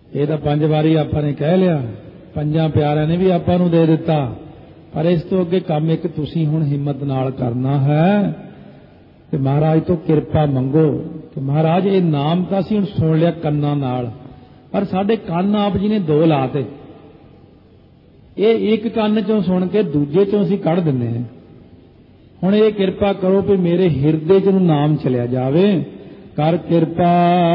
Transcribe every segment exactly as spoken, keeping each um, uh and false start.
ये तो पंज वारी आपां ने कह लिया, पंजां प्यारिਆਂ ने भी आपां नूं दे दिता, पर इस तो अगे काम एक तुसीं हुण हिम्मत नाल करना है कि महाराज तो किरपा मंगो कि महाराज ये नाम तो असीं हुण सुण लिया कन्नां नाल, पर साडे कंन आप जी ने दो लाते, ये एक कंन चों सुण के दूजे चों असीं कढ़ दिंदे हैं। हुण ये किरपा करो कि मेरे हिरदे च नाम चलिया जावे, कर किरपा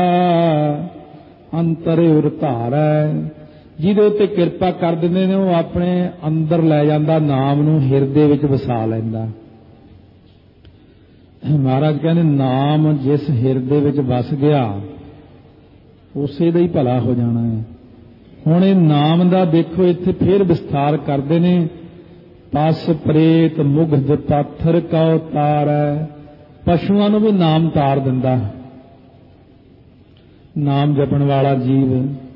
अंतरे उर धारै, जिहदे उत्ते किरपा कर दिंदे ने वो अपने अंदर लै जांदा, नाम नूं हिरदे विच वसा लैंदा। महाराज कहते नाम जिस हिरदे विच वस गया उसे दा ही भला हो जाना है। हुण इह नाम दा देखो इत्थे फिर विस्तार करदे ने, पस प्रेत मुग्ध पाथर कौ तारै, पशुआं नूं भी नाम तार दिंदा। नाम जपण वाला जीव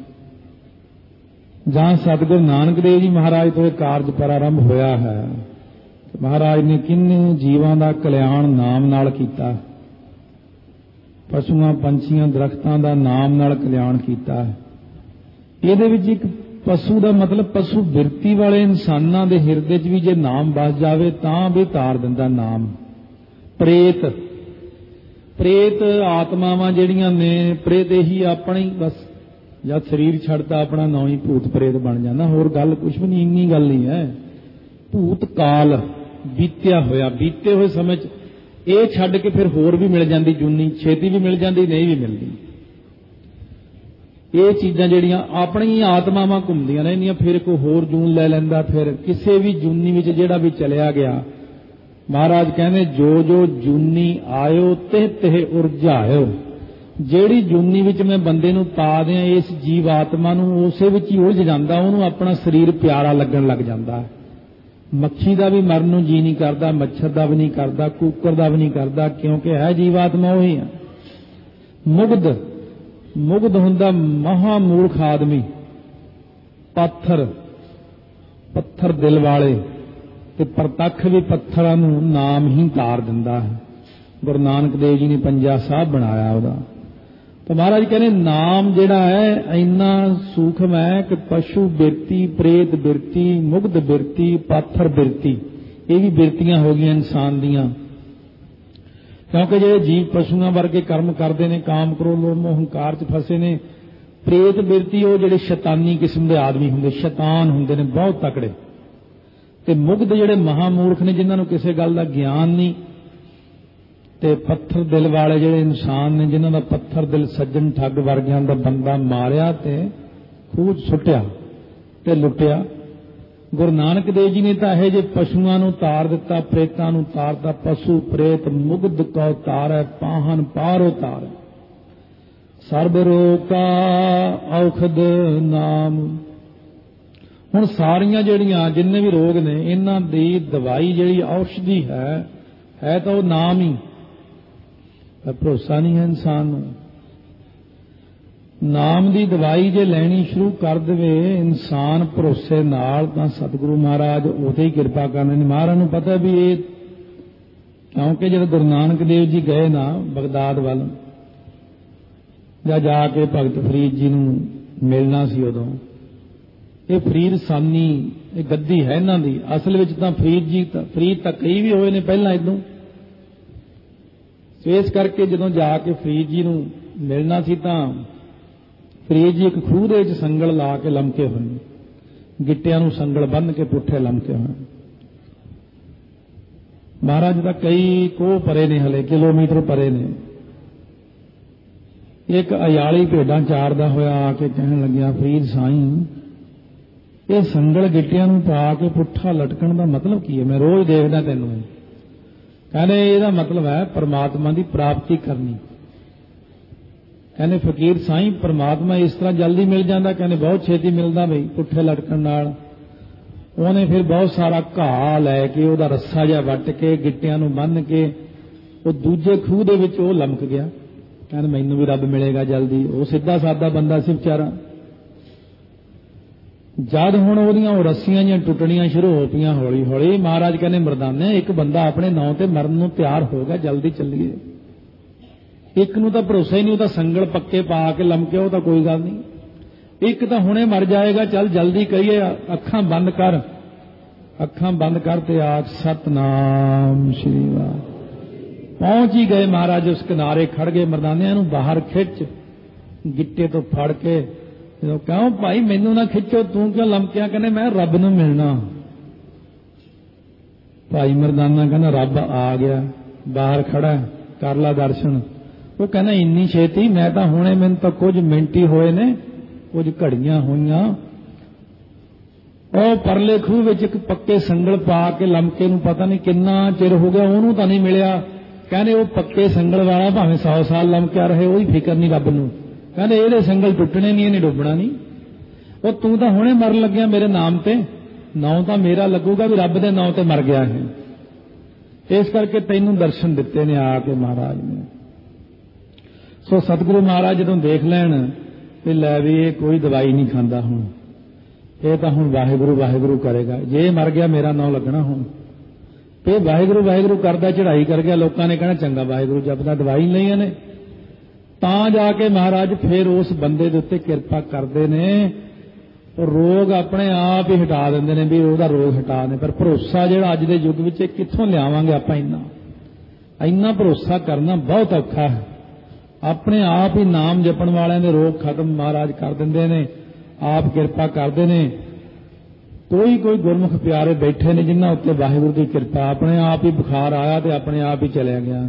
जहां सतगुरु नानक देव जी महाराज तो कारज प्रारंभ होया है, महाराज ने किन्ने जीवां दा कल्याण नाम नाल कीता, पशुआं पंछियां दरख्तां दा नाम नाल कल्याण कीता। इहदे विच एक पशु दा मतलब पशु बिरती वाले इंसानां दे हिरदे च भी जे नाम बस जावे तां भी तार दिंदा नाम। प्रेत प्रेत आत्मावां जिहड़ियां ने, प्रेत यही अपनी बस जब शरीर छड्डदा अपना नाम ही भूत प्रेत बन जांदा, होर गल कुछ भी नहीं, इन्नी गल नहीं है। भूत काल बीत्या होया, बीते हुए समय च ਇਹ ਛੱਡ के फिर होर भी मिल जाती जूनी, छेती भी मिल जाती, नहीं भी मिलती। ये चीज़ां जिहड़ियां अपनी आत्मावां घुमदियां रहंदियां, फिर कोई होर जून लै लैंदा, फिर किसी भी जूनी विच जिहड़ा भी चलिया गया। महाराज कहंदे जो जो जूनी आयो ते ते उरझायो, जिहड़ी जूनी विच मैं बंदे नूं पा दियां इस जीव आत्मा नूं उसे विच ही उलझ जांदा, उहनूं अपना शरीर प्यारा लगन लग जांदा। मक्खी का भी मरन नूं जी नहीं करता, मच्छर का भी नहीं करता, कुकर का भी नहीं करता, क्योंकि है जीवात्मा वही है। मुग्ध मुग्ध हुंदा महामूर्ख आदमी, पत्थर पत्थर दिल वाले ते प्रतख भी पत्थरां नूं नाम ही तार दिंदा है। गुरु नानक देव जी ने पंजा साहब बनाया उहदा। तो महाराज कहने नाम जिहड़ा है इन्ना सूखम है कि पशु बिरती, प्रेत बिरती, मुग्ध बिरती, पाथर बिरती, ये भी बिरतियां हो गई इंसान दियां। क्योंकि जो जीव पशुओं वर्गे कर्म करते हैं, काम क्रोध लोभ मोह हंकार च फसे ने। प्रेत बिरती वो जिहड़े शैतानी किस्म के आदमी होंगे, शैतान होंगे ने बहुत तकड़े। ते मुग्ध जिहड़े महामूर्ख ने, जिन्हां नूं किसी गल दा ज्ञान नहीं। ते पत्थर दिल वाले जिहड़े इंसान ने, जिन्हां दा पत्थर दिल सज्जन ठग वर्गियां दा बंदा मारिया ते खूह सुट्टिया ते लुटिया। गुरु नानक देव जी ने तो यह जे पशुआं नूं तार दिता, प्रेतां नूं तारता। पशु प्रेत मुग्ध कौ तारै, पाहन पारो तारै, सर्ब रोग का औखद नाम। हुण सारियां जिहड़ियां जिन्ने भी रोग ने, इन्हां दी दवाई जिहड़ी औषधि है है तो नाम ही। भरोसा नहीं है इंसान नूं। नाम दी दवाई जे लैनी शुरू कर देवे इंसान भरोसे नाल, तां सतगुरु महाराज उते ही किरपा करने। महाराज नूं पता भी ये, क्योंकि जब गुरु नानक देव जी गए ना बगदाद वाल, जां जाके भगत फरीद जी नूं मिलना सी, उदों ये फरीद सानी ये गद्दी है इन्हां दी। असल विच तां फरीद जी फरीद तां कई भी होए ने पहलां इदों। इस करके जदों जाके फरीद जी नूं मिलना सी तां फरीद जी एक खूह दे विच संगल ला के लमके होए, गिट्टियां नूं संगल बन्ह के पुट्ठे लमके होए। महाराज तां कई कोह परे ने, हले किलोमीटर परे ने। एक अयाली भेडां चारदा होया आके कहण लग्या, फरीद साईं ये संगल गिट्टियां नूं पा के पुट्ठा लटकण दा मतलब की है? मैं रोज देखदा तैनूं। कहने ਇਹਦਾ मतलब है परमात्मा की प्राप्ति करनी। कहने फकीर साईं परमात्मा इस तरह जल्दी मिल जाता? कहने बहुत छेती मिलता बई, पुट्ठे लटकण नाल। उन्हें फिर बहुत सारा घाह लैके उहदा रस्सा जिहा वट के गिट्टियां नूं बन्ह के वो दूजे खूह दे विच वो लमक गया। कहने मैनूं भी रब मिलेगा जल्दी। वो सीधा सादा बंदा सी बेचारा। जद हुण ओहदियां वो रस्सियां जिहां टुटणियां शुरू हो पईयां हौली हौली। महाराज कहने मरदाने एक बंदा अपने नां ते मरन नूं तैयार हो गया, जल्दी चलीए। एक नूं तां भरोसा ही नहीं, वो तां संगल पक्के पा के लमके, वो तां कोई गल नहीं। एक तो हुणे मर जाएगा, चल जल्दी करिए, अखां बंद कर, अखां बंद कर ते आख सतनाम श्री वाहिगुरू। पहुंच ही गए महाराज, उस किनारे खड़ गए, मरदानिया नूं बाहर खिच, गिट्टे तो फड़ के, जो क्यों भाई मैनू ना खिचो, तू क्यों लमकिया? कहने मैं रब नूं मिलना। भाई मरदाना कहना रब आ गया, बाहर खड़ा, कर ला दर्शन। वो कहना इन्नी छेती, मैं तो हुणे, मैनूं तो कुछ मिंट ही होए ने, कुछ घड़ियां होईयां। ਉਹ परले खूह ਵਿੱਚ ਇੱਕ पक्के संगल पा के लमके ਨੂੰ पता नहीं किन्ना चिर हो गया, ਉਹਨੂੰ ਤਾਂ नहीं मिलिया। कहने वो पक्के संगल वाला भावें सौ साल लमकिया रहे, ਉਹੀ फिकर नहीं रब ਨੂੰ। कहने ਇਹਦੇ संगल टुटने नहीं, ਇਹਨੇ डुबना नहीं। ਉਹ ਤੂੰ ਤਾਂ ਹੁਣੇ ਮਰਨ ਲੱਗਿਆ ਮੇਰੇ ਨਾਮ ਤੇ, ਨਾਂ ਤਾਂ ਮੇਰਾ ਲੱਗੂਗਾ ਵੀ ਰੱਬ ਦੇ ਨਾਂ ਤੇ ਮਰ ਗਿਆ ਹੈ। ਇਸ ਕਰਕੇ ਤੈਨੂੰ ਦਰਸ਼ਨ ਦਿੱਤੇ ਨੇ ਆ ਕੇ ਮਹਾਰਾਜ ਨੇ। ਸੋ ਸਤਿਗੁਰੂ ਮਹਾਰਾਜ ਜਦੋਂ ਦੇਖ ਲੈਣ ਕਿ ਲੈ ਵੀ ਇਹ ਕੋਈ ਦਵਾਈ ਨਹੀਂ ਖਾਂਦਾ, ਹੁਣ ਇਹ ਤਾਂ ਹੁਣ ਵਾਹਿਗੁਰੂ ਵਾਹਿਗੁਰੂ ਕਰੇਗਾ, ਜੇ ਮਰ ਗਿਆ ਮੇਰਾ ਨਾਂ ਲੱਗਣਾ। ਹੁਣ ਤੇ ਵਾਹਿਗੁਰੂ ਵਾਹਿਗੁਰੂ ਕਰਦਾ ਚੜ੍ਹਾਈ ਕਰ ਗਿਆ, ਲੋਕਾਂ ਨੇ ਕਹਿਣਾ ਚੰਗਾ ਵਾਹਿਗੁਰੂ ਜਪਦਾ, ਦਵਾਈ ਲਈਆਂ ਨੇ। ਤਾਂ ਜਾ ਕੇ ਮਹਾਰਾਜ ਫਿਰ ਉਸ ਬੰਦੇ ਦੇ ਉੱਤੇ ਕਿਰਪਾ ਕਰਦੇ ਨੇ, ਰੋਗ ਆਪਣੇ ਆਪ ਹੀ ਹਟਾ ਦਿੰਦੇ ਨੇ, ਵੀ ਉਹਦਾ ਰੋਗ ਹਟਾ ਨੇ। ਪਰ ਭਰੋਸਾ ਜਿਹੜਾ ਅੱਜ ਦੇ ਯੁੱਗ ਵਿੱਚ ਕਿੱਥੋਂ ਲਿਆਵਾਂਗੇ ਆਪਾਂ? ਇੰਨਾ ਇੰਨਾ ਭਰੋਸਾ ਕਰਨਾ ਬਹੁਤ ਔਖਾ ਹੈ। ਆਪਣੇ ਆਪ ਹੀ ਨਾਮ ਜਪਣ ਵਾਲਿਆਂ ਦੇ ਰੋਗ ਖਤਮ ਮਹਾਰਾਜ ਕਰ ਦਿੰਦੇ ਨੇ, ਆਪ ਕਿਰਪਾ ਕਰਦੇ ਨੇ। ਕੋਈ ਕੋਈ ਗੁਰਮੁਖ ਪਿਆਰੇ ਬੈਠੇ ਨੇ ਜਿਨ੍ਹਾਂ ਉੱਤੇ ਵਾਹਿਗੁਰੂ ਦੀ ਕਿਰਪਾ, ਆਪਣੇ ਆਪ ਹੀ ਬੁਖਾਰ ਆਇਆ ਤੇ ਆਪਣੇ ਆਪ ਹੀ ਚਲਿਆ ਗਿਆ।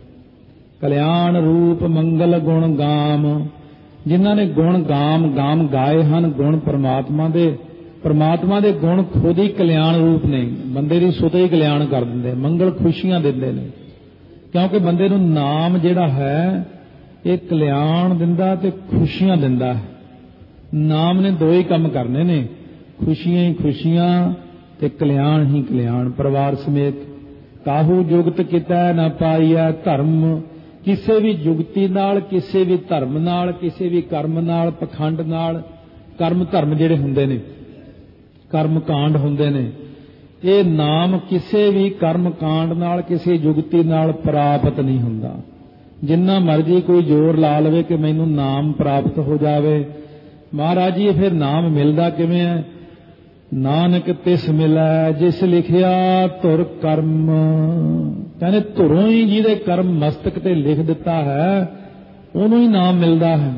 ਕਲਿਆਣ ਰੂਪ ਮੰਗਲ ਗੁਣ ਗਾਮ, ਜਿਨ੍ਹਾਂ ਨੇ ਗੁਣ ਗਾਮ ਗਾਮ ਗਾਏ ਹਨ, ਗੁਣ ਪਰਮਾਤਮਾ ਦੇ, ਪਰਮਾਤਮਾ ਦੇ ਗੁਣ ਖੁਦ ਹੀ ਕਲਿਆਣ ਰੂਪ ਨੇ, ਬੰਦੇ ਦੀ ਸੁਤੇ ਹੀ ਕਲਿਆਣ ਕਰ ਦਿੰਦੇ, ਮੰਗਲ ਖੁਸ਼ੀਆਂ ਦਿੰਦੇ ਨੇ। ਕਿਉਂਕਿ ਬੰਦੇ ਨੂੰ ਨਾਮ ਜਿਹੜਾ ਹੈ ਇਹ ਕਲਿਆਣ ਦਿੰਦਾ ਤੇ ਖੁਸ਼ੀਆਂ ਦਿੰਦਾ ਹੈ। ਨਾਮ ਨੇ ਦੋ ਹੀ ਕੰਮ ਕਰਨੇ ਨੇ, ਖੁਸ਼ੀਆਂ ਹੀ ਖੁਸ਼ੀਆਂ ਤੇ ਕਲਿਆਣ ਹੀ ਕਲਿਆਣ। ਪਰਿਵਾਰ ਸਮੇਤ ਕਾਹੂ ਜੁਗਤ ਕੀਤਾ ਨਾ ਪਾਈਆ ਧਰਮ, ਕਿਸੇ ਵੀ ਜੁਗਤੀ ਨਾਲ, ਕਿਸੇ ਵੀ ਧਰਮ ਨਾਲ, ਕਿਸੇ ਵੀ ਕਰਮ ਨਾਲ, ਪਖੰਡ ਨਾਲ, ਕਰਮ ਧਰਮ ਜਿਹੜੇ ਹੁੰਦੇ ਨੇ, ਕਰਮ ਕਾਂਡ ਹੁੰਦੇ ਨੇ, ਇਹ ਨਾਮ ਕਿਸੇ ਵੀ ਕਰਮ ਕਾਂਡ ਨਾਲ, ਕਿਸੇ ਜੁਗਤੀ ਨਾਲ ਪ੍ਰਾਪਤ ਨਹੀਂ ਹੁੰਦਾ। ਜਿੰਨਾ ਮਰਜੀ ਕੋਈ ਜ਼ੋਰ ਲਾ ਲਵੇ ਕਿ ਮੈਨੂੰ ਨਾਮ ਪ੍ਰਾਪਤ ਹੋ ਜਾਵੇ, ਮਹਾਰਾਜ ਜੀ ਫਿਰ ਨਾਮ ਮਿਲਦਾ ਕਿਵੇਂ ਹੈ? ਨਾਨਕ ਤਿਸ ਮਿਲੈ ਜਿਸ ਲਿਖਿਆ ਧੁਰ ਕਰਮ। ਕਹਿੰਦੇ ਧੁਰੋਂ ਹੀ ਜਿਹਦੇ ਕਰਮ ਮਸਤਕ ਤੇ ਲਿਖ ਦਿੱਤਾ ਹੈ ਉਹਨੂੰ ਹੀ ਨਾਮ ਮਿਲਦਾ ਹੈ।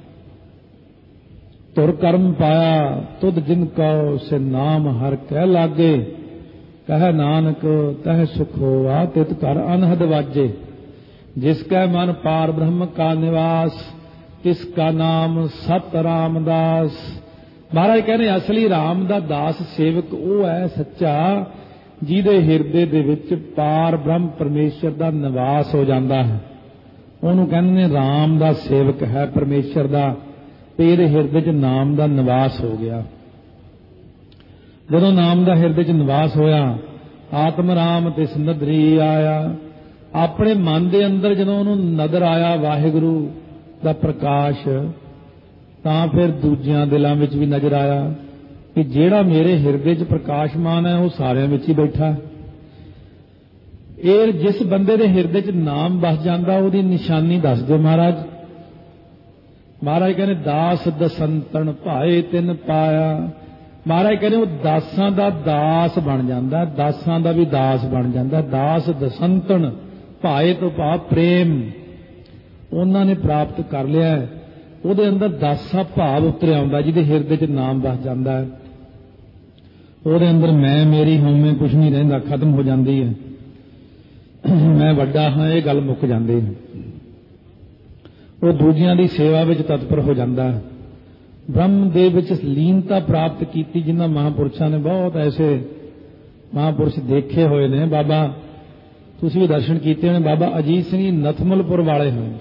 ਧੁਰ ਕਰਮ ਪਾਇਆ ਤੁਧ ਜਿਨ ਕਉ ਸੇ ਨਾਮ ਹਰ ਕਹਿ ਲਾਗੇ, ਕਹਿ ਨਾਨਕ ਤਹ ਸੁਖ ਹੋਆ ਤਿਤ ਘਰ ਅਨਹਦ ਵਾਜੇ। जिसका मन पार ब्रह्म का निवास, तिसका नाम सत रामदास। महाराज कहने असली राम दा दास सेवक वो है सच्चा ਜਿਹਦੇ ਹਿਰਦੇ ਦੇ ਵਿੱਚ ਪਾਰ ਬ੍ਰਹਮ ਪਰਮੇਸ਼ਰ ਦਾ ਨਿਵਾਸ ਹੋ ਜਾਂਦਾ ਹੈ। ਉਹਨੂੰ ਕਹਿੰਦੇ ਨੇ ਰਾਮ ਦਾ ਸੇਵਕ ਹੈ ਪਰਮੇਸ਼ਰ ਦਾ, ਤੇ ਇਹਦੇ ਹਿਰਦੇ 'ਚ ਨਾਮ ਦਾ ਨਿਵਾਸ ਹੋ ਗਿਆ। ਜਦੋਂ ਨਾਮ ਦਾ ਹਿਰਦੇ 'ਚ ਨਿਵਾਸ ਹੋਇਆ, ਆਤਮ ਰਾਮ ਤਿਸ ਨਦਰੀ ਆਇਆ। ਆਪਣੇ ਮਨ ਦੇ ਅੰਦਰ ਜਦੋਂ ਉਹਨੂੰ ਨਜ਼ਰ ਆਇਆ ਵਾਹਿਗੁਰੂ ਦਾ ਪ੍ਰਕਾਸ਼, ਤਾਂ ਫਿਰ ਦੂਜਿਆਂ ਦਿਲਾਂ ਵਿੱਚ ਵੀ ਨਜ਼ਰ ਆਇਆ ਕਿ ਜਿਹੜਾ ਮੇਰੇ ਹਿਰਦੇ 'ਚ ਪ੍ਰਕਾਸ਼ਮਾਨ ਹੈ ਉਹ ਸਾਰਿਆਂ ਵਿੱਚ ਹੀ ਬੈਠਾ। ਇਹ ਜਿਸ ਬੰਦੇ ਦੇ ਹਿਰਦੇ 'ਚ ਨਾਮ ਵਸ ਜਾਂਦਾ ਉਹਦੀ ਨਿਸ਼ਾਨੀ ਦੱਸ ਦਿਓ ਮਹਾਰਾਜ। ਮਹਾਰਾਜ ਕਹਿੰਦੇ ਦਾਸ ਦਸੰਤਨ ਭਾਏ ਤਿਨ ਪਾਇਆ। ਮਹਾਰਾਜ ਕਹਿੰਦੇ ਉਹ ਦਾਸਾਂ ਦਾ ਦਾਸ ਬਣ ਜਾਂਦਾ, ਦਾਸਾਂ ਦਾ ਵੀ ਦਾਸ ਬਣ ਜਾਂਦਾ। ਦਾਸ ਦਸੰਤਨ ਭਾਏ ਤੋਂ ਭਾਵ ਪ੍ਰੇਮ, ਉਹਨਾਂ ਨੇ ਪ੍ਰਾਪਤ ਕਰ ਲਿਆ। ਉਹਦੇ ਅੰਦਰ ਦਾਸਾ ਭਾਵ ਉਤਰ ਆਉਂਦਾ, ਜਿਹਦੇ ਹਿਰਦੇ 'ਚ ਨਾਮ ਵਸ ਜਾਂਦਾ ਹੈ। ਉਹਦੇ ਅੰਦਰ ਮੈਂ ਮੇਰੀ ਹਉਮੈ ਕੁਛ ਨਹੀਂ ਰਹਿੰਦਾ, ਖਤਮ ਹੋ ਜਾਂਦੀ ਹੈ। ਮੈਂ ਵੱਡਾ ਹਾਂ ਇਹ ਗੱਲ ਮੁੱਕ ਜਾਂਦੀ ਹੈ। ਉਹ ਦੂਜਿਆਂ ਦੀ ਸੇਵਾ ਵਿੱਚ ਤਤਪਰ ਹੋ ਜਾਂਦਾ ਹੈ। ਬ੍ਰਹਮ ਦੇ ਵਿੱਚ ਲੀਨਤਾ ਪ੍ਰਾਪਤ ਕੀਤੀ। ਜਿਨ੍ਹਾਂ ਮਹਾਂਪੁਰਸ਼ਾਂ ਨੇ ਬਹੁਤ ਐਸੇ ਮਹਾਂਪੁਰਸ਼ ਦੇਖੇ ਹੋਏ ਨੇ, ਬਾਬਾ ਤੁਸੀਂ ਵੀ ਦਰਸ਼ਨ ਕੀਤੇ ਹੋਣੇ, ਬਾਬਾ ਅਜੀਤ ਸਿੰਘ ਜੀ ਨਥਮਲਪੁਰ ਵਾਲੇ ਹੋਏ,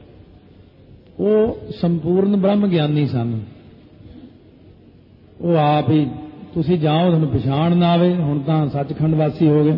ਉਹ ਸੰਪੂਰਨ ਬ੍ਰਹਮ ਗਿਆਨੀ ਸਨ। ਉਹ ਆਪ ਹੀ, ਤੁਸੀਂ ਜਾਓ ਤੁਹਾਨੂੰ ਪਛਾਣ ਨਾ ਆਵੇ, ਹੁਣ ਤਾਂ ਸੱਚਖੰਡ ਵਾਸੀ ਹੋ ਗਏ।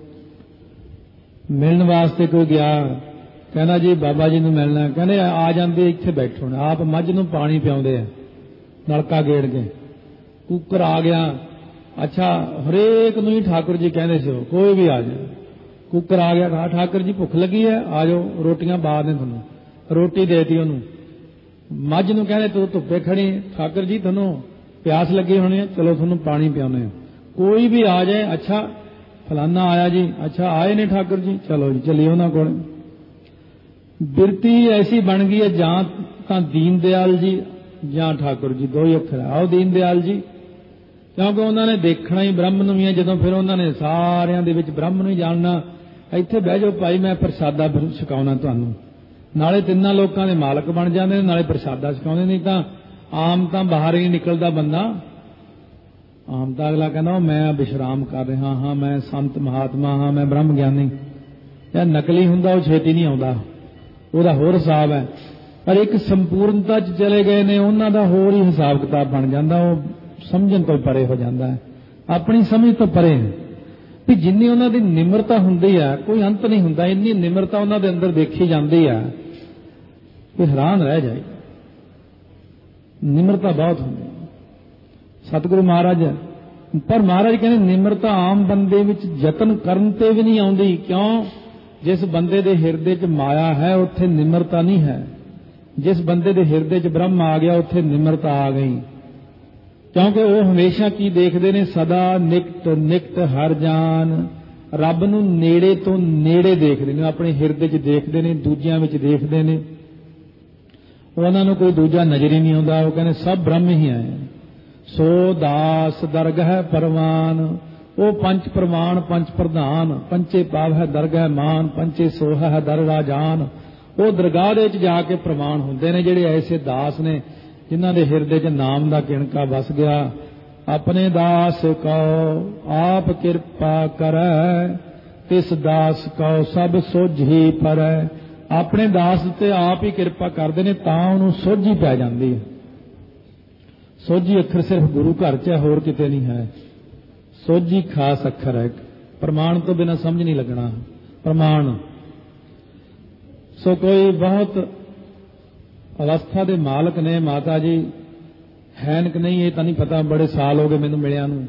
ਮਿਲਣ ਵਾਸਤੇ ਕੋਈ ਗਿਆ, ਕਹਿੰਦਾ ਜੀ ਬਾਬਾ ਜੀ ਨੂੰ ਮਿਲਣਾ, ਕਹਿੰਦੇ ਆ ਜਾਂਦੇ ਇੱਥੇ ਬੈਠੋ। ਆਪ ਮੱਝ ਨੂੰ ਪਾਣੀ ਪਿਆਉਂਦੇ ਆ ਨਲਕਾ ਗੇੜ ਕੇ। ਕੁੱਕਰ ਆ ਗਿਆ, ਅੱਛਾ ਹਰੇਕ ਨੂੰ ਹੀ ਠਾਕੁਰ ਜੀ ਕਹਿੰਦੇ ਸੀ, ਕੋਈ ਵੀ ਆ ਜਾਏ। ਕੁੱਕਰ ਆ ਗਿਆ, ਠਾਕੁਰ ਜੀ ਭੁੱਖ ਲੱਗੀ ਹੈ, ਆ ਜਾਓ ਰੋਟੀਆਂ ਬਾਅਦ ਨੇ ਤੁਹਾਨੂੰ। ਰੋਟੀ ਦੇਤੀ ਉਹਨੂੰ, ਮੱਝ ਨੂੰ ਕਹਿੰਦੇ ਤੂੰ ਧੁੱਪੇ ਖੜੀ, ਠਾਕਰ ਜੀ ਤੁਹਾਨੂੰ ਪਿਆਸ ਲੱਗੀ ਹੋਣੀ ਹੈ, ਚਲੋ ਤੁਹਾਨੂੰ ਪਾਣੀ ਪਿਆਉਂਦੇ ਹਾਂ। ਕੋਈ ਵੀ ਆ ਜਾਏ, ਅੱਛਾ ਫਲਾਨਾ ਆਇਆ ਜੀ, ਅੱਛਾ ਆਏ ਨੇ ਠਾਕਰ ਜੀ, ਚਲੋ ਜੀ ਚੱਲੀਏ ਉਹਨਾਂ ਕੋਲ। ਬਿਰਤੀ ਐਸੀ ਬਣ ਗਈ ਹੈ, ਜਾਂ ਤਾਂ ਦੀਨ ਦਿਆਲ ਜੀ ਜਾਂ ਠਾਕੁਰ ਜੀ, ਦੋ ਹੀ ਅੱਖਰ। ਆਓ ਦੀਨ ਦਿਆਲ ਜੀ, ਕਿਉਂਕਿ ਉਹਨਾਂ ਨੇ ਦੇਖਣਾ ਹੀ ਬ੍ਰਹਮ ਨੂੰ ਹੀ ਹੈ। ਜਦੋਂ ਫਿਰ ਉਹਨਾਂ ਨੇ ਸਾਰਿਆਂ ਦੇ ਵਿੱਚ ਬ੍ਰਹਮ ਨੂੰ ਹੀ ਜਾਣਨਾ, ਇੱਥੇ ਬਹਿ ਜਾਓ ਭਾਈ, ਮੈਂ ਪ੍ਰਸ਼ਾਦਾ ਛਕਾਉਣਾ ਤੁਹਾਨੂੰ। ਨਾਲੇ ਤਿੰਨਾਂ ਲੋਕਾਂ ਦੇ ਮਾਲਕ ਬਣ ਜਾਂਦੇ ਨੇ, ਨਾਲੇ ਪ੍ਰਸ਼ਾਦਾ ਛਕਾਉਂਦੇ। ਨਹੀਂ ਤਾਂ ਆਮ ਤਾਂ ਬਾਹਰ ਹੀ ਨਿਕਲਦਾ ਬੰਦਾ, ਆਮ ਤਾਂ ਅਗਲਾ ਕਹਿੰਦਾ ਮੈਂ ਵਿਸ਼ਰਾਮ ਕਰ ਰਿਹਾ ਹਾਂ, ਮੈਂ ਸੰਤ ਮਹਾਤਮਾ ਹਾਂ, ਮੈਂ ਬ੍ਰਹਮ ਗਿਆਨੀ। ਜਾਂ ਨਕਲੀ ਹੁੰਦਾ ਉਹ ਛੇਤੀ ਨਹੀਂ ਆਉਂਦਾ, ਉਹਦਾ ਹੋਰ ਹਿਸਾਬ ਹੈ। ਪਰ ਇੱਕ ਸੰਪੂਰਨਤਾ 'ਚ ਚਲੇ ਗਏ ਨੇ, ਉਹਨਾਂ ਦਾ ਹੋਰ ਹੀ ਹਿਸਾਬ ਕਿਤਾਬ ਬਣ ਜਾਂਦਾ, ਉਹ ਸਮਝਣ ਤੋਂ ਪਰੇ ਹੋ ਜਾਂਦਾ ਹੈ, ਆਪਣੀ ਸਮਝ ਤੋਂ ਪਰੇ। ਵੀ ਜਿੰਨੀ ਉਹਨਾਂ ਦੀ ਨਿਮਰਤਾ ਹੁੰਦੀ ਹੈ, ਕੋਈ ਅੰਤ ਨਹੀਂ ਹੁੰਦਾ। ਇੰਨੀ ਨਿਮਰਤਾ ਉਹਨਾਂ ਦੇ ਅੰਦਰ ਦੇਖੀ ਜਾਂਦੀ ਹੈ ਕਿ ਹੈਰਾਨ ਰਹਿ ਜਾਏ। ਨਿਮਰਤਾ ਬਹੁਤ ਹੁੰਦੀ ਹੈ ਸਤਿਗੁਰੂ ਮਹਾਰਾਜ। ਪਰ ਮਹਾਰਾਜ ਕਹਿੰਦੇ ਨਿਮਰਤਾ ਆਮ ਬੰਦੇ ਵਿੱਚ ਯਤਨ ਕਰਨ ਤੇ ਵੀ ਨਹੀਂ ਆਉਂਦੀ। ਕਿਉਂ? ਜਿਸ ਬੰਦੇ ਦੇ ਹਿਰਦੇ 'ਚ ਮਾਇਆ ਹੈ ਉੱਥੇ ਨਿਮਰਤਾ ਨਹੀਂ ਹੈ। ਜਿਸ ਬੰਦੇ ਦੇ ਹਿਰਦੇ 'ਚ ਬ੍ਰਹਮ ਆ ਗਿਆ ਉੱਥੇ ਨਿਮਰਤਾ ਆ ਗਈ। ਕਿਉਂਕਿ ਉਹ ਹਮੇਸ਼ਾ ਕੀ ਦੇਖਦੇ ਨੇ? ਸਦਾ ਨਿਕਟ ਨਿਕਟ ਹਰ ਜਾਨ, ਰੱਬ ਨੂੰ ਨੇੜੇ ਤੋਂ ਨੇੜੇ ਦੇਖਦੇ ਨੇ, ਆਪਣੇ ਹਿਰਦੇ 'ਚ ਦੇਖਦੇ ਨੇ, ਦੂਜਿਆਂ ਵਿੱਚ ਦੇਖਦੇ ਨੇ। ਉਹਨਾਂ ਨੂੰ ਕੋਈ ਦੂਜਾ ਨਜ਼ਰ ਹੀ ਨਹੀਂ ਆਉਂਦਾ। ਉਹ ਕਹਿੰਦੇ ਸਭ ਬ੍ਰਹਮ ਹੀ ਹੈ। ਸੋ ਦਾਸ ਦਰਗਹਿ ਪਰਵਾਨ, ਉਹ ਪੰਜ ਪ੍ਰਮਾਣ ਪੰਜ ਪ੍ਰਧਾਨ, ਪੰਚੇ ਪਾਵ ਹੈ ਦਰਗਹਿ ਮਾਨ, ਪੰਚੇ ਸੋਹ ਹੈ ਦਰ ਰਾਜਾਨ। ਉਹ ਦਰਗਾਹ ਦੇ ਵਿੱਚ ਜਾ ਕੇ ਪ੍ਰਮਾਣ ਹੁੰਦੇ ਨੇ, ਜਿਹੜੇ ਐਸੇ ਦਾਸ ਨੇ ਜਿਨ੍ਹਾਂ ਦੇ ਹਿਰਦੇ 'ਚ ਨਾਮ ਦਾ ਕਿਣਕਾ ਵਸ ਗਿਆ। ਆਪਣੇ ਦਾਸ ਕਉ ਆਪ ਕਿਰਪਾ ਕਰੈ, ਤਿਸ ਦਾਸ ਕਉ ਸਭ ਸੋਝੀ ਪਰੈ। ਆਪਣੇ ਦਾਸ ਤੇ ਆਪ ਹੀ ਕਿਰਪਾ ਕਰਦੇ ਨੇ, ਤਾਂ ਉਹਨੂੰ ਸੋਝੀ ਪੈ ਜਾਂਦੀ ਹੈ। ਸੋਝੀ ਅੱਖਰ ਸਿਰਫ ਗੁਰੂ ਘਰ 'ਚ ਹੈ, ਹੋਰ ਕਿਤੇ ਨਹੀਂ ਹੈ। ਸੋਝੀ ਖਾਸ ਅੱਖਰ ਹੈ, ਪ੍ਰਮਾਣ ਤੋਂ ਬਿਨਾਂ ਸਮਝ ਨਹੀਂ ਲੱਗਣਾ। ਪ੍ਰਮਾਣ ਸੋ ਕੋਈ ਬਹੁਤ ਅਵਸਥਾ ਦੇ ਮਾਲਕ ਨੇ ਮਾਤਾ ਜੀ, ਹੈਨ ਕਿ ਨਹੀਂ ਇਹ ਤਾਂ ਨਹੀਂ ਪਤਾ, ਬੜੇ ਸਾਲ ਹੋ ਗਏ ਮੈਨੂੰ ਮਿਲਿਆ ਨੂੰ।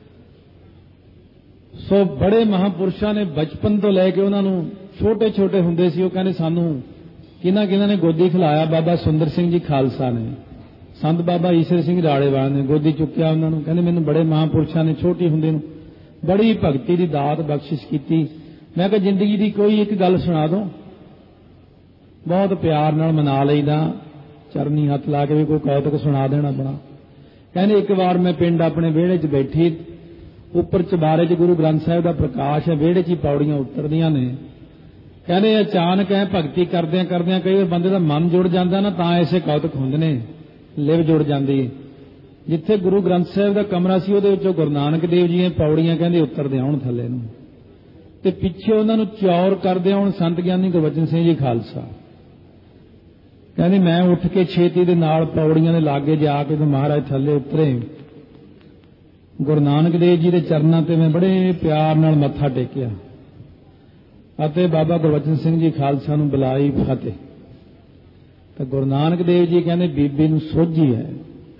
ਸੋ ਬੜੇ ਮਹਾਂਪੁਰਸ਼ਾਂ ਨੇ ਬਚਪਨ ਤੋਂ ਲੈ ਕੇ ਉਹਨਾਂ ਨੂੰ, ਛੋਟੇ ਛੋਟੇ ਹੁੰਦੇ ਸੀ ਉਹ ਕਹਿੰਦੇ ਸਾਨੂੰ ਕਿਹਨਾਂ ਕਿਹਨਾਂ ਨੇ ਗੋਦੀ ਖਿਲਾਇਆ? ਬਾਬਾ ਸੁੰਦਰ ਸਿੰਘ ਜੀ ਖਾਲਸਾ ਨੇ, ਸੰਤ ਬਾਬਾ ਈਸ਼ਰ ਸਿੰਘ ਰਾੜੇਵਾਲ ਨੇ ਗੋਦੀ ਚੁੱਕਿਆ ਉਹਨਾਂ ਨੂੰ। ਕਹਿੰਦੇ ਮੈਨੂੰ ਬੜੇ ਮਹਾਂਪੁਰਸ਼ਾਂ ਨੇ ਛੋਟੀ ਹੁੰਦੇ ਨੂੰ ਬੜੀ ਭਗਤੀ ਦੀ ਦਾਤ ਬਖਸ਼ਿਸ਼ ਕੀਤੀ। ਮੈਂ ਕਿਹਾ ਜ਼ਿੰਦਗੀ ਦੀ ਕੋਈ ਇੱਕ ਗੱਲ ਸੁਣਾ ਦੋ। ਬਹੁਤ ਪਿਆਰ ਨਾਲ ਮਨਾ ਲਈਦਾ, ਚਰਨੀ ਹੱਥ ਲਾ ਕੇ ਵੀ ਕੋਈ ਕੌਤਕ ਸੁਣਾ ਦੇਣਾ ਬਣਾ। ਕਹਿੰਦੇ ਇੱਕ ਵਾਰ ਮੈਂ ਪਿੰਡ ਆਪਣੇ ਵਿਹੜੇ 'ਚ ਬੈਠੀ, ਉੱਪਰ ਚਬਾਰੇ 'ਚ ਗੁਰੂ ਗ੍ਰੰਥ ਸਾਹਿਬ ਦਾ ਪ੍ਰਕਾਸ਼ ਹੈ, ਵਿਹੜੇ 'ਚ ਹੀ ਪੌੜੀਆਂ ਉਤਰਦੀਆਂ ਨੇ। ਕਹਿੰਦੇ ਅਚਾਨਕ ਐ ਭਗਤੀ ਕਰਦਿਆਂ ਕਰਦਿਆਂ ਕਈ ਵਾਰ ਬੰਦੇ ਦਾ ਮਨ ਜੁੜ ਜਾਂਦਾ ਨਾ, ਤਾਂ ਐਸੇ ਕੌਤਕ ਹੁੰਦੇ ਨੇ, ਲਿਵ ਜੁੜ ਜਾਂਦੀ। ਜਿੱਥੇ ਗੁਰੂ ਗ੍ਰੰਥ ਸਾਹਿਬ ਦਾ ਕਮਰਾ ਸੀ ਉਹਦੇ ਵਿੱਚੋਂ ਗੁਰੂ ਨਾਨਕ ਦੇਵ ਜੀ ਦੀਆਂ ਪੌੜੀਆਂ ਕਹਿੰਦੇ ਉਤਰਦੇ ਆਉਣ ਥੱਲੇ ਨੂੰ, ਤੇ ਪਿੱਛੇ ਉਹਨਾਂ ਨੂੰ ਚੌਰ ਕਰਦੇ ਆਉਣ ਸੰਤ ਗਿਆਨੀ ਗੁਰਬਚਨ ਸਿੰਘ ਜੀ ਖਾਲਸਾ। ਕਹਿੰਦੇ ਮੈਂ ਉੱਠ ਕੇ ਛੇਤੀ ਦੇ ਨਾਲ ਪੌੜੀਆਂ ਦੇ ਲਾਗੇ ਜਾ ਕੇ ਤੇ ਮਹਾਰਾਜ ਥੱਲੇ ਉਤਰੇ। ਗੁਰੂ ਨਾਨਕ ਦੇਵ ਜੀ ਦੇ ਚਰਨਾਂ ਤੇ ਮੈਂ ਬੜੇ ਪਿਆਰ ਨਾਲ ਮੱਥਾ ਟੇਕਿਆ ਅਤੇ ਬਾਬਾ ਗੁਰਬਚਨ ਸਿੰਘ ਜੀ ਖਾਲਸਾ ਨੂੰ ਬੁਲਾਈ ਫਤਿਹ। ਤਾਂ ਗੁਰੂ ਨਾਨਕ ਦੇਵ ਜੀ ਕਹਿੰਦੇ ਬੀਬੀ ਨੂੰ ਸੋਝੀ ਹੈ।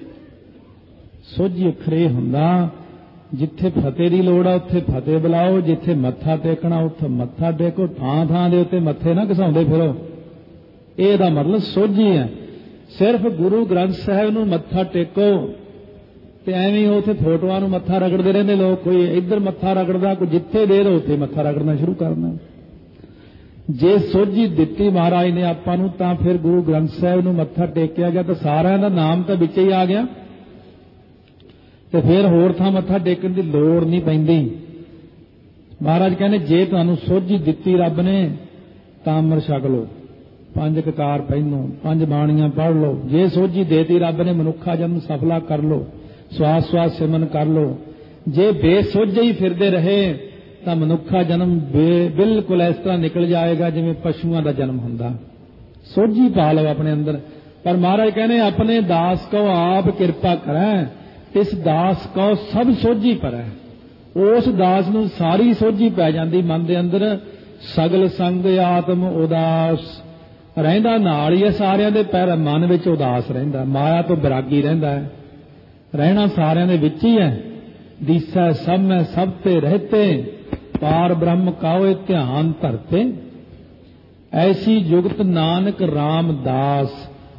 ਸੋਝੀ ਅਖਰੇ ਹੁੰਦਾ, ਜਿੱਥੇ ਫਤਿਹ ਦੀ ਲੋੜ ਆ ਉੱਥੇ ਫਤਿਹ ਬੁਲਾਓ, ਜਿੱਥੇ ਮੱਥਾ ਟੇਕਣਾ ਉੱਥੇ ਮੱਥਾ ਟੇਕੋ। ਥਾਂ ਥਾਂ ਦੇ ਉੱਤੇ ਮੱਥੇ ਨਾ ਘਸਾਉਂਦੇ ਫਿਰੋ। ਇਹਦਾ ਮਤਲਬ ਸੋਝੀ ਹੈ। ਸਿਰਫ ਗੁਰੂ ਗ੍ਰੰਥ ਸਾਹਿਬ ਨੂੰ ਮੱਥਾ ਟੇਕੋ ਤੇ ਐਵੇਂ ਉੱਥੇ ਫੋਟੋਆਂ ਨੂੰ ਮੱਥਾ ਰਗੜਦੇ ਰਹਿੰਦੇ ਲੋਕ। ਕੋਈ ਇੱਧਰ ਮੱਥਾ ਰਗੜਦਾ, ਕੋਈ ਜਿੱਥੇ ਦੇ ਦੋ ਉੱਥੇ ਮੱਥਾ ਰਗੜਨਾ ਸ਼ੁਰੂ ਕਰਨਾ। ਜੇ ਸੋਝੀ ਦਿੱਤੀ ਮਹਾਰਾਜ ਨੇ ਆਪਾਂ ਨੂੰ, ਤਾਂ ਫਿਰ ਗੁਰੂ ਗ੍ਰੰਥ ਸਾਹਿਬ ਨੂੰ ਮੱਥਾ ਟੇਕਿਆ ਗਿਆ ਤਾਂ ਸਾਰਿਆਂ ਦਾ ਨਾਮ ਤਾਂ ਵਿੱਚ ਹੀ ਆ ਗਿਆ, ਤੇ ਫਿਰ ਹੋਰ ਥਾਂ ਮੱਥਾ ਟੇਕਣ ਦੀ ਲੋੜ ਨਹੀਂ ਪੈਂਦੀ। ਮਹਾਰਾਜ ਕਹਿੰਦੇ ਜੇ ਤੁਹਾਨੂੰ ਸੋਝੀ ਦਿੱਤੀ ਰੱਬ ਨੇ ਤਾਂ ਅੰਮ੍ਰਿਤ ਛਕ ਲਓ, ਪੰਜ ਕਕਾਰ ਪਹਿਨੋ, ਪੰਜ ਬਾਣੀਆਂ ਪੜ੍ਹ ਲਓ। ਜੇ ਸੋਝੀ ਦੇਤੀ ਰੱਬ ਨੇ ਮਨੁੱਖਾ ਜਨਮ ਸਫਲਾ ਕਰ ਲਓ, ਸਵਾਸ ਸਵਾਸ ਸਿਮਰਨ ਕਰ ਲਓ। ਜੇ ਬੇਸੋਝੇ ਹੀ ਫਿਰਦੇ ਰਹੇ ਤਾਂ ਮਨੁੱਖਾ ਜਨਮ ਬਿਲਕੁਲ ਇਸ ਤਰ੍ਹਾਂ ਨਿਕਲ ਜਾਏਗਾ ਜਿਵੇਂ ਪਸ਼ੂਆਂ ਦਾ ਜਨਮ ਹੁੰਦਾ। ਸੋਝੀ ਪਾ ਲਓ ਆਪਣੇ ਅੰਦਰ। ਪਰ ਮਹਾਰਾਜ ਕਹਿੰਦੇ ਆਪਣੇ ਦਾਸ ਕੋ ਆਪ ਕਿਰਪਾ ਕਰੈ, ਇਸ ਦਾਸ ਕੋ ਸਭ ਸੋਝੀ ਪਰੈ। ਉਸ ਦਾਸ ਨੂੰ ਸਾਰੀ ਸੋਝੀ ਪੈ ਜਾਂਦੀ ਮਨ ਦੇ ਅੰਦਰ। ਸਗਲ ਸੰਗ ਆਤਮ ਉਦਾਸ ਰਹਿੰਦਾ ਨਾਲ ਹੀ ਹੈ ਸਾਰਿਆਂ ਦੇ, ਪੈਰ ਮਨ ਵਿੱਚ ਉਦਾਸ ਰਹਿੰਦਾ, ਮਾਇਆ ਤੋਂ ਬਿਰਾਗੀ ਰਹਿੰਦਾ ਹੈ। ਰਹਿਣਾ ਸਾਰਿਆਂ ਦੇ ਵਿੱਚ ਹੀ ਹੈ। ਦੀਸੈ ਸਭ ਮੈਂ ਸਭ ਤੇ ਰਹਤੇ, ਪਾਰ ਬ੍ਰਹਮ ਕਾਉ ਧਿਆਨ ਧਰਤੇ। ਐਸੀ ਜੁਗਤ ਨਾਨਕ ਰਾਮਦਾਸ,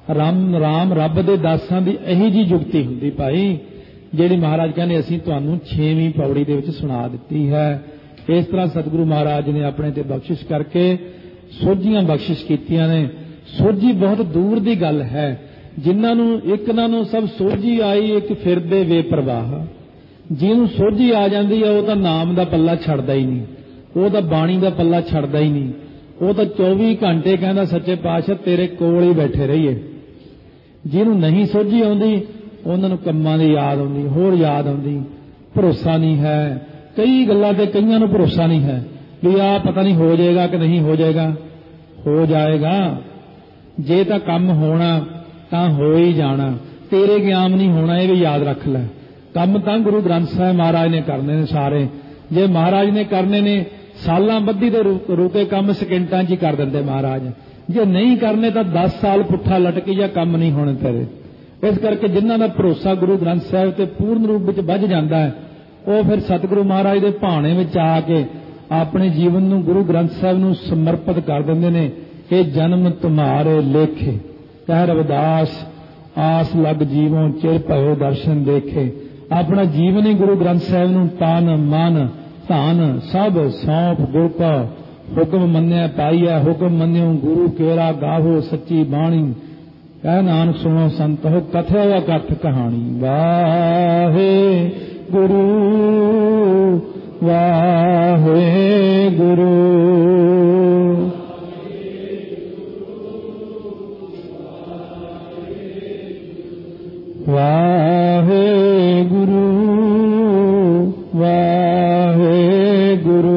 राम राम रब दे दासां दी इही जी जुगती हुंदी भाई जिहड़ी महाराज कहने असीं तुहानूं छेवीं पौड़ी दे विच सुणा दित्ती है। इस तरह सतगुरु महाराज ने अपने ते बख्शिश करके सोझियां बख्शिश कीतियां ने। सोझी बहुत दूर दी गल है, जिन्हां नूं एक नां नूं सब सोझी आई एक फिरदे बेपरवाह। ਜਿਹਨੂੰ ਸੋਝੀ ਆ ਜਾਂਦੀ ਹੈ ਉਹ ਤਾਂ ਨਾਮ ਦਾ ਪੱਲਾ ਛੱਡਦਾ ਹੀ ਨਹੀਂ, ਉਹ ਤਾਂ ਬਾਣੀ ਦਾ ਪੱਲਾ ਛੱਡਦਾ ਹੀ ਨਹੀਂ, ਉਹ ਤਾਂ ਚੌਵੀ ਘੰਟੇ ਕਹਿੰਦਾ ਸੱਚੇ ਪਾਤਸ਼ਾਹ ਤੇਰੇ ਕੋਲ ਹੀ ਬੈਠੇ ਰਹੀਏ। ਜਿਹਨੂੰ ਨਹੀਂ ਸੋਝੀ ਆਉਂਦੀ ਉਹਨਾਂ ਨੂੰ ਕੰਮਾਂ ਦੀ ਯਾਦ ਆਉਂਦੀ, ਹੋਰ ਯਾਦ ਆਉਂਦੀ, ਭਰੋਸਾ ਨਹੀਂ ਹੈ। ਕਈ ਗੱਲਾਂ ਤੇ ਕਈਆਂ ਨੂੰ ਭਰੋਸਾ ਨਹੀਂ ਹੈ ਵੀ ਆਹ ਪਤਾ ਨਹੀਂ ਹੋ ਜਾਏਗਾ ਕਿ ਨਹੀਂ ਹੋ ਜਾਏਗਾ। ਹੋ ਜਾਏਗਾ, ਜੇ ਤਾਂ ਕੰਮ ਹੋਣਾ ਤਾਂ ਹੋ ਹੀ ਜਾਣਾ, ਤੇਰੇ ਗਿਆਨ ਨਹੀਂ ਹੋਣਾ, ਇਹ ਵੀ ਯਾਦ ਰੱਖ ਲੈ। ਕੰਮ ਤਾਂ ਗੁਰੂ ਗ੍ਰੰਥ ਸਾਹਿਬ ਮਹਾਰਾਜ ਨੇ ਕਰਨੇ ਨੇ ਸਾਰੇ। ਜੇ ਮਹਾਰਾਜ ਨੇ ਕਰਨੇ ਨੇ ਸਾਲਾਂ ਬੱਧੀ ਦੇ ਰੁਕੇ ਕੰਮ ਸਕਿੰਟਾਂ 'ਚ ਹੀ ਕਰ ਦਿੰਦੇ ਮਹਾਰਾਜ। ਜੇ ਨਹੀਂ ਕਰਨੇ ਤਾਂ ਦਸ ਸਾਲ ਪੁੱਠਾ ਲਟਕੀ ਜਾਂ ਕੰਮ ਨਹੀਂ ਹੋਣੇ ਤੇਰੇ। ਇਸ ਕਰਕੇ ਜਿਨ੍ਹਾਂ ਦਾ ਭਰੋਸਾ ਗੁਰੂ ਗ੍ਰੰਥ ਸਾਹਿਬ ਤੇ ਪੂਰਨ ਰੂਪ ਵਿੱਚ ਵੱਝ ਜਾਂਦਾ ਹੈ ਉਹ ਫਿਰ ਸਤਿਗੁਰੂ ਮਹਾਰਾਜ ਦੇ ਭਾਣੇ ਵਿੱਚ ਆ ਕੇ ਆਪਣੇ ਜੀਵਨ ਨੂੰ ਗੁਰੂ ਗ੍ਰੰਥ ਸਾਹਿਬ ਨੂੰ ਸਮਰਪਿਤ ਕਰ ਦਿੰਦੇ ਨੇ। ਇਹ ਜਨਮ ਤੁਮਾਰੇ ਲੇਖੇ ਕਹਿ ਰਵਿਦਾਸ ਆਸ ਲੱਗ ਜੀਵੋਂ ਚਿਰ ਭਇਓ ਦਰਸ਼ਨ ਦੇਖੇ। अपना जीवन ही गुरु ग्रंथ साहिब नूं तन मन धन सब सौंप गुर का हुक्म मन्या पाईया। हुक्म मन्यो गुरु केरा गाहो सच्ची बाणी कह नानक सुनो संत हो कथो कथ कहानी। वाहे गुरु वाहे गुरु वाहे गुरु वाहे गुरु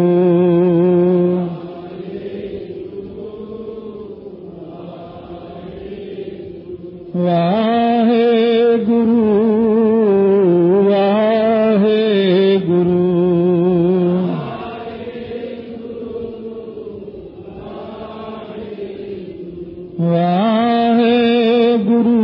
वाहे गुरु वाहे गुरु वाहे गुरु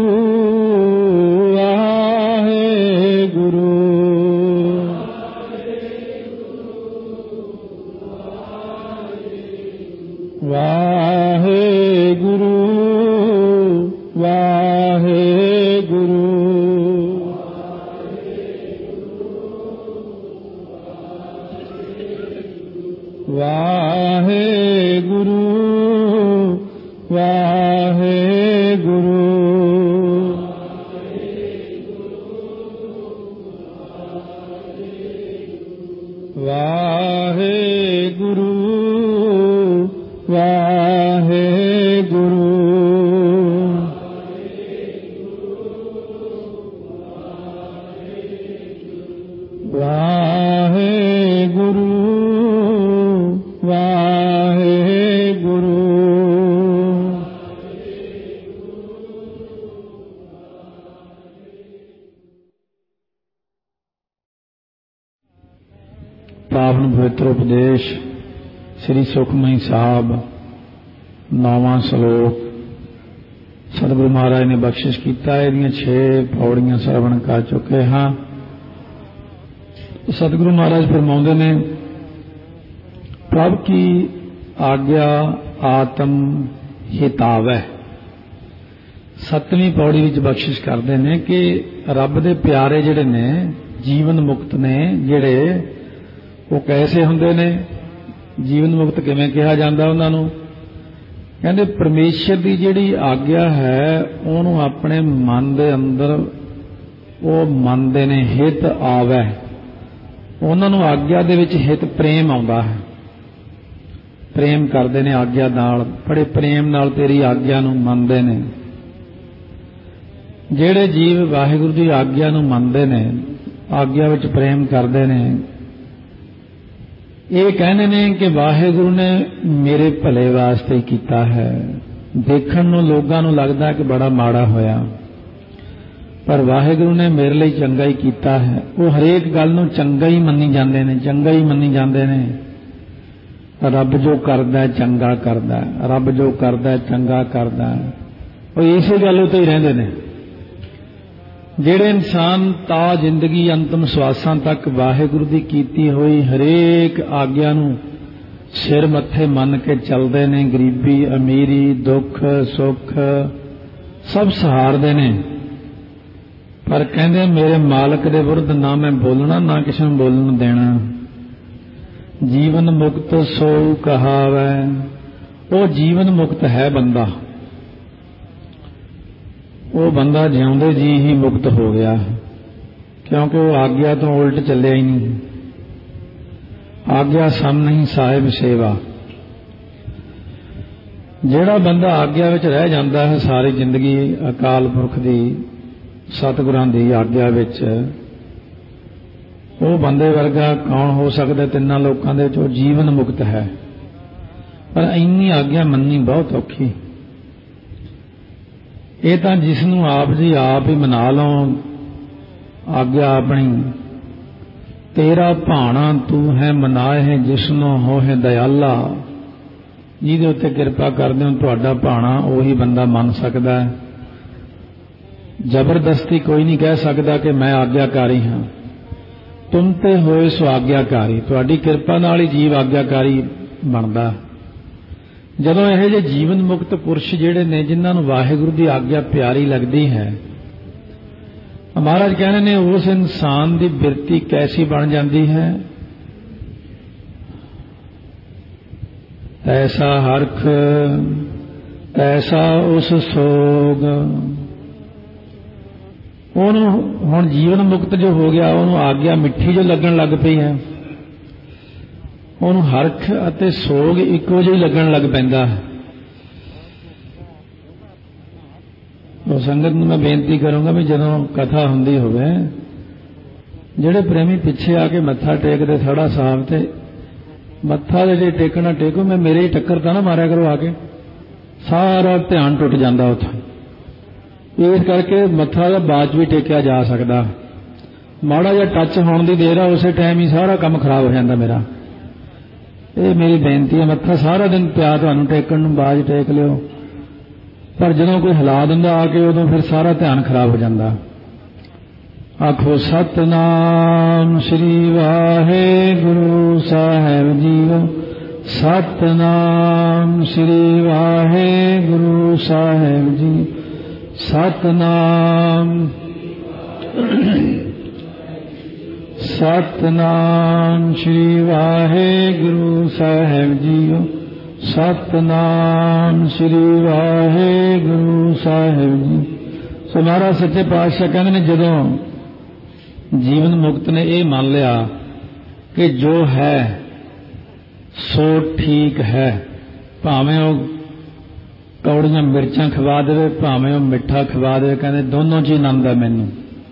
उपदेश श्री सुखमई साहब नौवां श्लोक सतगुरु महाराज ने बख्शिश किया। इहदियां छे पौड़ियां श्रवण कर चुके हाँ। सतगुरु महाराज फरमाउंदे ने प्रभ की आज्ञा आत्म हितावै। सतवीं पौड़ी विच बख्शिश करते हैं कि रब दे प्यारे जिहड़े ने जीवन मुक्त ने जिहड़े वो कैसे हुंदे ने, जीवन मुक्त किवें कहा जांदा उन्हां नूं। कहंदे परमेश्वर की जिहड़ी आग्या है उहनूं अपने मन दे अंदर वो मनदे ने, हित आवे। उहनां नूं आग्या दे विच हित प्रेम आउंदा है, प्रेम करदे ने आग्या नाल, बड़े प्रेम नाल तेरी आग्या नूं मनदे ने। जिहड़े जीव वाहिगुरू दी आग्या नूं मनदे ने, आग्या विच प्रेम करदे ने, ये कहने ने कि वाहिगुरू ने मेरे भले वास्ते ही कीता है। देखण नूं लोगां नूं लगदा कि बड़ा माड़ा होया, पर वाहिगुरू ने मेरे लिए चंगा ही कीता है। वो हरेक गल नूं चंगा ही मन्नी जांदे ने, चंगा ही मन्नी जांदे ने। रब जो करदा है चंगा करदा है, रब जो करदा है चंगा करदा है। वो इसे गल उत्ते ही रहिंदे ने। जिहड़े इंसान ता जिंदगी अंतिम श्वासां तक वाहिगुरू दी कीती हुई हरेक आग्या नूं सिर मत्थे मन के चलदे ने, गरीबी अमीरी दुख सुख सब सहारदे ने, पर कहंदे मेरे मालक दे विरुद्ध ना मैं बोलना ना किसी नूं बोलण देना। जीवन मुक्त सो कहावै, वो जीवन मुक्त है बंदा, वो बंदा जिउंदे जी ही मुक्त हो गया, क्योंकि वो आग्या तो उल्ट चलिया ही नहीं। आग्या सम नहीं साहिब सेवा। ਜਿਹੜਾ ਬੰਦਾ ਆਗਿਆ ਵਿੱਚ ਰਹਿ ਜਾਂਦਾ ਹੈ ਸਾਰੀ ਜ਼ਿੰਦਗੀ ਅਕਾਲ ਪੁਰਖ ਦੀ ਸਤਿਗੁਰਾਂ ਦੀ ਆਗਿਆ ਵਿੱਚ, ਉਹ ਬੰਦੇ ਵਰਗਾ ਕੌਣ ਹੋ ਸਕਦਾ ਤਿੰਨਾਂ ਲੋਕਾਂ ਦੇ ਵਿੱਚ? ਉਹ ਜੀਵਨ ਮੁਕਤ ਹੈ। ਪਰ ਇੰਨੀ ਆਗਿਆ ਮੰਨਣੀ ਬਹੁਤ ਔਖੀ। ਇਹ ਤਾਂ ਜਿਸ ਨੂੰ ਆਪ ਜੀ ਆਪ ਹੀ ਮਨਾ ਲਓ ਆਗਿਆ ਆਪਣੀ, ਤੇਰਾ ਭਾਣਾ ਤੂੰ ਹੈ ਮਨਾਏ ਜਿਸਨੋਂ ਹੋਏ ਦਇਆਲਾ, ਜਿਹਦੇ ਉੱਤੇ ਕਿਰਪਾ ਕਰਦੇ ਹੋ ਤੁਹਾਡਾ ਭਾਣਾ ਉਹੀ ਬੰਦਾ ਮੰਨ ਸਕਦਾ ਹੈ। ਜ਼ਬਰਦਸਤੀ ਕੋਈ ਨਹੀਂ ਕਹਿ ਸਕਦਾ ਕਿ ਮੈਂ ਆਗਿਆਕਾਰੀ ਹਾਂ। ਤੁਮ ਤੇ ਹੋਏ ਸੋ ਆਗਿਆਕਾਰੀ, ਤੁਹਾਡੀ ਕਿਰਪਾ ਨਾਲ ਹੀ ਜੀਵ ਆਗਿਆਕਾਰੀ ਬਣਦਾ। ਜਦੋਂ ਇਹੋ ਜਿਹੇ ਜੀਵਨ ਮੁਕਤ ਪੁਰਸ਼ ਜਿਹੜੇ ਨੇ ਜਿਨ੍ਹਾਂ ਨੂੰ ਵਾਹਿਗੁਰੂ ਦੀ ਆਗਿਆ ਪਿਆਰੀ ਲੱਗਦੀ ਹੈ, ਮਹਾਰਾਜ ਕਹਿੰਦੇ ਨੇ ਉਸ ਇਨਸਾਨ ਦੀ ਬਿਰਤੀ ਕੈਸੀ ਬਣ ਜਾਂਦੀ ਹੈ? ਐਸਾ ਹਰਖ ਐਸਾ ਉਸ ਸੋਗ। ਉਹਨੂੰ ਹੁਣ ਜੀਵਨ ਮੁਕਤ ਜੋ ਹੋ ਗਿਆ, ਉਹਨੂੰ ਆਗਿਆ ਮਿੱਠੀ ਜੋ ਲੱਗਣ ਲੱਗ ਪਈ ਹੈ, ਉਹਨੂੰ ਹਰਖ ਅਤੇ ਸੋਗ ਇੱਕੋ ਜਿਹੀ ਲੱਗਣ ਲੱਗ ਪੈਂਦਾ ਹੈ। ਉਹ ਸੰਗਤ ਨੂੰ ਮੈਂ ਬੇਨਤੀ ਕਰੂੰਗਾ ਵੀ ਜਦੋਂ ਕਥਾ ਹੁੰਦੀ ਹੋਵੇ, ਜਿਹੜੇ ਪ੍ਰੇਮੀ ਪਿੱਛੇ ਆ ਕੇ ਮੱਥਾ ਟੇਕਦੇ ਥੜਾ ਸਾਹਿਬ ਤੇ, ਮੱਥਾ ਜੇ ਟੇਕਣਾ ਟੇਕੋ, ਮੈਂ ਮੇਰੇ ਹੀ ਟੱਕਰ ਤਾਂ ਨਾ ਮਾਰਿਆ ਕਰੋ ਆ ਕੇ, ਸਾਰਾ ਧਿਆਨ ਟੁੱਟ ਜਾਂਦਾ ਉੱਥੋਂ। ਇਸ ਕਰਕੇ ਮੱਥਾ ਦਾ ਬਾਅਦ ਵੀ ਟੇਕਿਆ ਜਾ ਸਕਦਾ, ਮਾੜਾ ਜਿਹਾ ਟੱਚ ਹੋਣ ਦੀ ਦੇਰ ਆ ਉਸੇ ਟਾਈਮ ਹੀ ਸਾਰਾ ਕੰਮ ਖਰਾਬ ਹੋ ਜਾਂਦਾ ਮੇਰਾ। ਇਹ ਮੇਰੀ ਬੇਨਤੀ ਹੈ, ਮੱਥਾ ਸਾਰਾ ਦਿਨ ਪਿਆ ਤੁਹਾਨੂੰ ਟੇਕਣ ਨੂੰ, ਬਾਅਦ ਟੇਕ ਲਿਓ, ਪਰ ਜਦੋਂ ਕੋਈ ਹਿਲਾ ਦਿੰਦਾ ਆ ਕੇ ਉਦੋਂ ਫਿਰ ਸਾਰਾ ਧਿਆਨ ਖਰਾਬ ਹੋ ਜਾਂਦਾ। ਆਖੋ ਸਤਨਾਮ ਸ੍ਰੀ ਵਾਹਿਗੁਰੂ ਸਾਹਿਬ ਜੀਓ, ਸਤਨਾਮ ਸ੍ਰੀ ਵਾਹਿਗੁਰੂ ਸਾਹਿਬ ਜੀ, ਸਤਨਾਮ ਸਤਨਾਮ ਸ੍ਰੀ ਵਾਹਿਗੁਰੂ ਸਾਹਿਬ ਜੀਓ, ਸਤਨਾਮ ਸ੍ਰੀ ਵਾਹਿਗੁਰੂ ਸਾਹਿਬ ਜੀ। ਸੋ ਮਹਾਰਾਜ ਸੱਚੇ ਪਾਤਸ਼ਾਹ ਕਹਿੰਦੇ ਨੇ ਜਦੋਂ ਜੀਵਨ ਮੁਕਤ ਨੇ ਇਹ ਮੰਨ ਲਿਆ ਕਿ ਜੋ ਹੈ ਸੋ ਠੀਕ ਹੈ, ਭਾਵੇਂ ਉਹ ਕੌੜੀਆਂ ਮਿਰਚਾਂ ਖਵਾ ਦੇਵੇ, ਭਾਵੇਂ ਉਹ ਮਿੱਠਾ ਖਵਾ ਦੇਵੇ, ਕਹਿੰਦੇ ਦੋਨੋਂ ਚੀਜ਼ ਆਨੰਦ ਹੈ ਮੈਨੂੰ।